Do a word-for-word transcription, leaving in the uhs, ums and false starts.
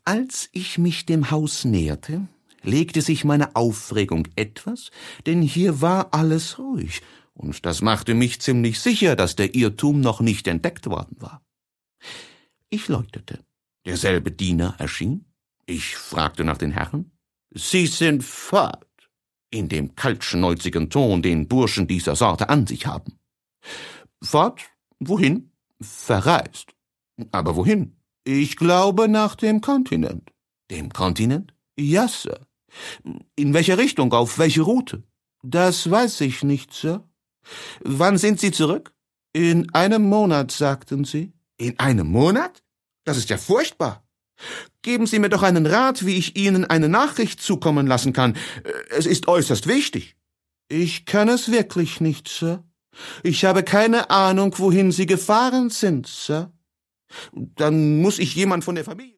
Als ich mich dem Haus näherte, legte sich meine Aufregung etwas, denn hier war alles ruhig, und das machte mich ziemlich sicher, dass der Irrtum noch nicht entdeckt worden war. Ich läutete. Derselbe Diener erschien. Ich fragte nach den Herren. »Sie sind fort«, in dem kaltschnäuzigen Ton, den Burschen dieser Sorte an sich haben. »Fort? Wohin?« »Verreist.« »Aber wohin?« »Ich glaube nach dem Kontinent.« »Dem Kontinent?« »Ja, Sir.« »In welcher Richtung, auf welche Route?« »Das weiß ich nicht, Sir.« »Wann sind Sie zurück?« »In einem Monat, sagten Sie.« »In einem Monat? Das ist ja furchtbar. Geben Sie mir doch einen Rat, wie ich Ihnen eine Nachricht zukommen lassen kann. Es ist äußerst wichtig.« »Ich kann es wirklich nicht, Sir. Ich habe keine Ahnung, wohin Sie gefahren sind, Sir.« »Dann muss ich jemand von der Familie...«